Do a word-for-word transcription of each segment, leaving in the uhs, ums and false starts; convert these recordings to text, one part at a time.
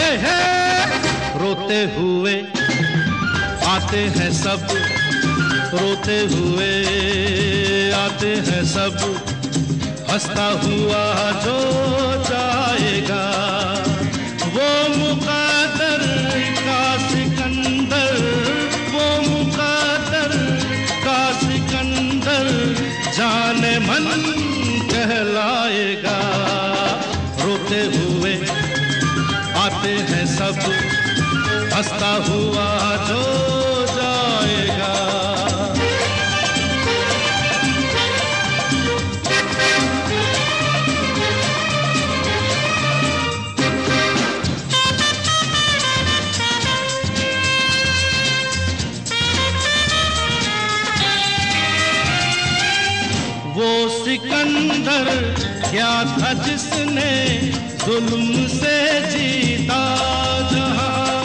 है, है। रोते हुए आते हैं सब, रोते हुए आते हैं सब, हंसता हुआ जो जाएगा वो मुक़द्दर का सिकंदर, वो मुक़द्दर का सिकंदर जाने मन कहलाएगा। रोते हुए आते हैं सब, हंसता हुआ जो जाएगा। वो सिकंदर क्या था जिसने जुल्म से जीता जहां,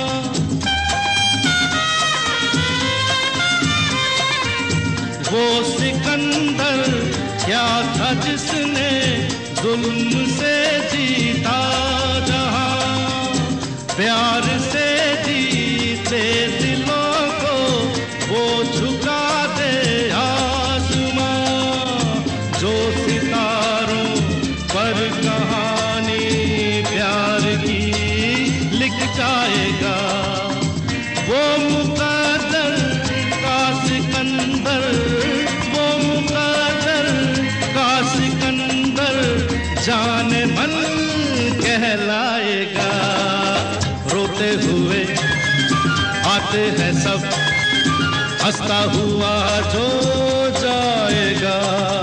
वो सिकंदर क्या था जिसने जुल्म से जीता जहां, प्यार से जीते दिलों को वो झुका दे आसमां, जो सितारों पर कहानी प्यार की लिख जाएगा। वो मुक़द्दर का सिकंदर, वो मुक़द्दर का सिकंदर जाने मन कहलाएगा। रोते हुए आते हैं सब, हंसता हुआ जो जाएगा।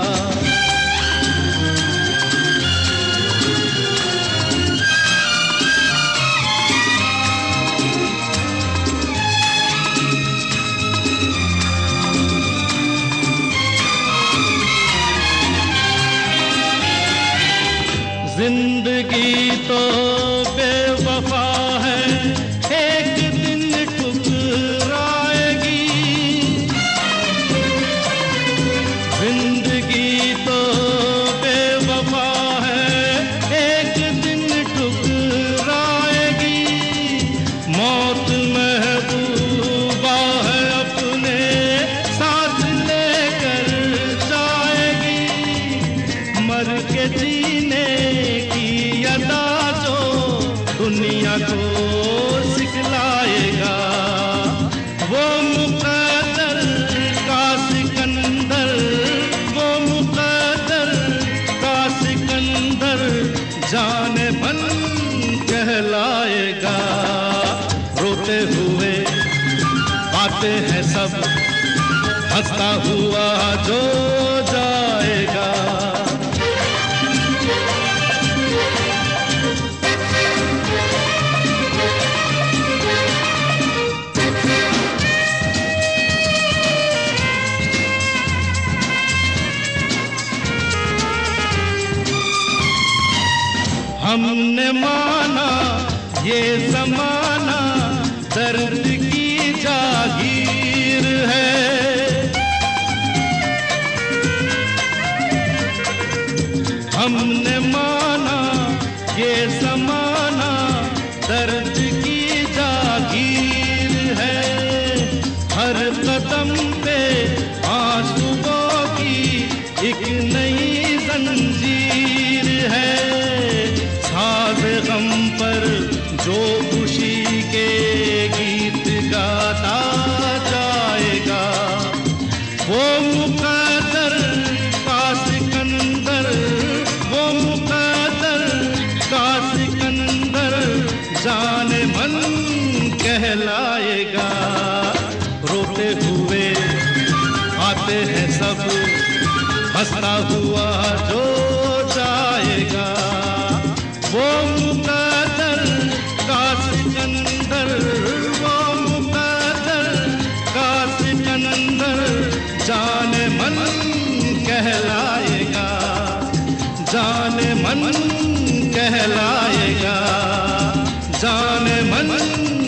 जिंदगी तो बेवफा है, एक दिन ठुकराएगी। जिंदगी तो बेवफा है, एक दिन ठुकराएगी। मौत महबूबा है, अपने साथ लेकर जाएगी। मर के जीने दुनिया को सिखलाएगा। वो मुक़द्दर का सिकंदर, वो मुक़द्दर का सिकंदर जाने मन कहलाएगा। रोते हुए आते हैं सब, हंसता हुआ जो जाएगा। हमने माना ये ज़माना दर्द की जागीर है, हमने माना ये ज़माना दर्द की जागीर है। हर कदम पे आंसुओं की एक नई जंजीर है। गम पर जो खुशी के गीत गाता जाएगा, वो मुक़द्दर का सिकंदर, वो मुक़द्दर का सिकंदर जाने मन कहलाएगा। रोते हुए आते हैं सब, हंसता हुआ जो जाएगा। वो मुक़द्दर का सिकंदर, वो मुक़द्दर का सिकंदर जाने मन कहलाएगा, जाने मन कहलाएगा, जाने मन